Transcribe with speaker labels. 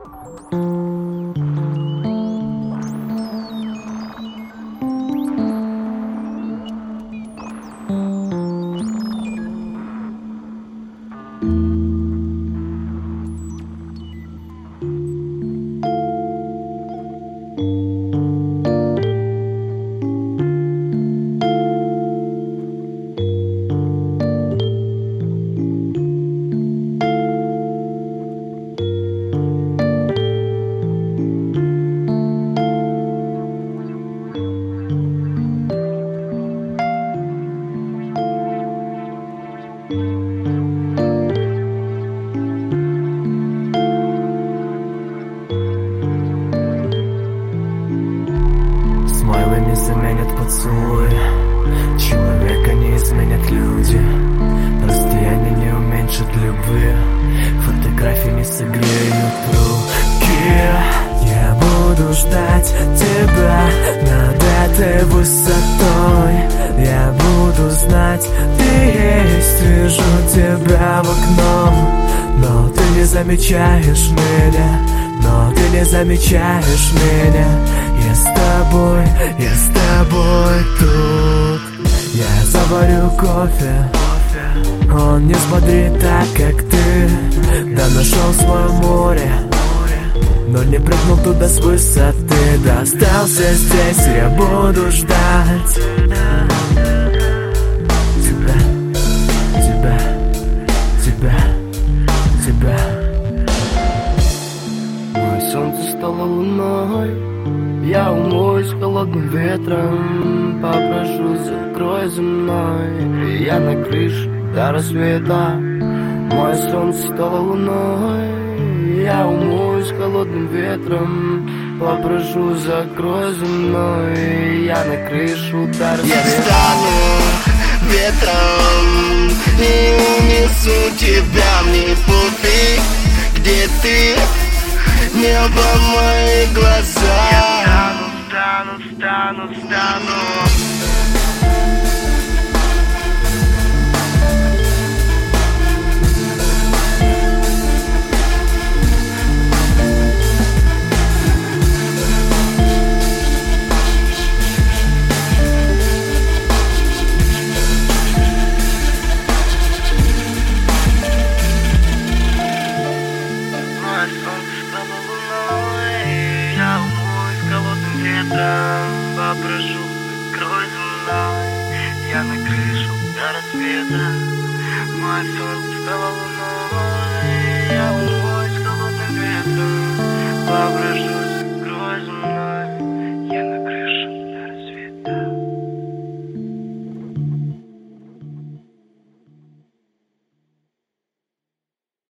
Speaker 1: Смайлы не заменят поцелуй, человека не изменят люди, расстояние не уменьшит любви, фотографии не согреют руки. Я буду ждать тебя над этой высотой, я буду знать, ты есть, вижу тебя в окно. Но ты не замечаешь меня, но ты не замечаешь меня. Я с тобой тут. Я заварю кофе, он не смотрит так, как ты. Да нашел свое море, но не прыгнул туда с высоты. Да остался здесь, я буду ждать тебя, тебя, тебя, тебя.
Speaker 2: Мое солнце стало луной, я умоюсь холодным ветром. Попрошу, закрой за мной, и я на крыше до рассвета. Мое солнце стало луной, я умоюсь холодным ветром. Попрошу, закрой за мной, и я на крышу до рассвета.
Speaker 3: Я стану ветром и унесу тебя в непуты, где ты, небо, мои глаза.
Speaker 2: Я стану. Попрошу, закрой за мной, я на крышу до рассвета. Мое солнце стало луной, я умоюсь